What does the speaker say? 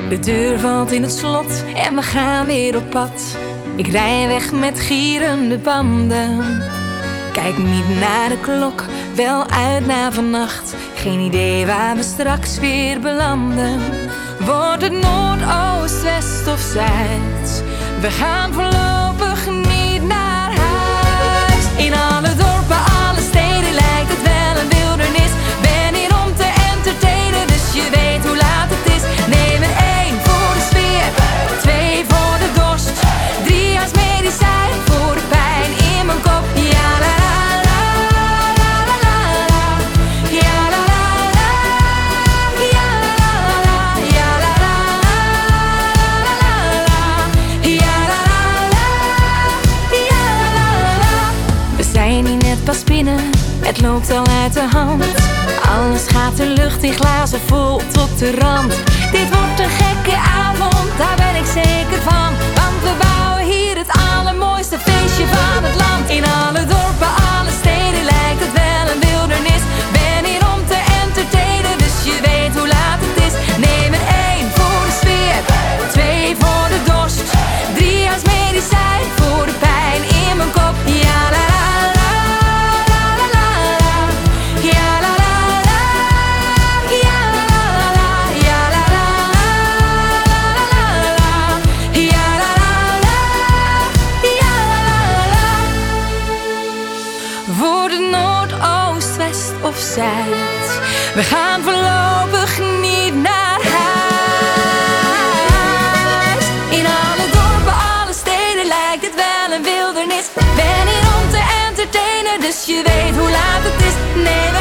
De deur valt in het slot en we gaan weer op pad. Ik rij weg met gierende banden. Kijk niet naar de klok, wel uit naar vannacht. Geen idee waar we straks weer belanden. Wordt het noord, oost, west of zuid? We gaan voorlopig niet naar huis. In alle dorpen, alle steden lijkt het wel een wildernis. Ben hier om te entertainen, dus je weet hoe laat het is. Neem er 1 voor de sfeer, 2 voor de dorst, 3 als medicijn voor de pijn in mijn kop. Ja la la la la la la la. Ja la la la. Ja la la la. Ja la la la la la. Ja la la la. Ja la la. We zijn hier net pas binnen, het loopt al uit de hand. Alles gaat de lucht in glazen vol tot de rand. Dit wordt een gekke avond, daar ben ik zeker van. Want we bouwen hier het allermooiste feestje van het land. In alle dorpen, alle steden lijkt het wel een wildernis. Ben hier om te entertainen, dus je weet hoe laat het is. Neem er 1 voor de sfeer, 2 voor de dorst, 3 als medicijn voor de pijn in mijn kop. Ja la la la la la la la. Ja la la la. Ja la la la. Ja la la la la la. Ja la la la. Ja la la. Wordt het noord, oost, west of zuid? We gaan voorlopig niet naar huis. In alle dorpen, alle steden lijkt het wel een wildernis. Ben hier om te entertainen, dus je weet hoe laat het is. Nee,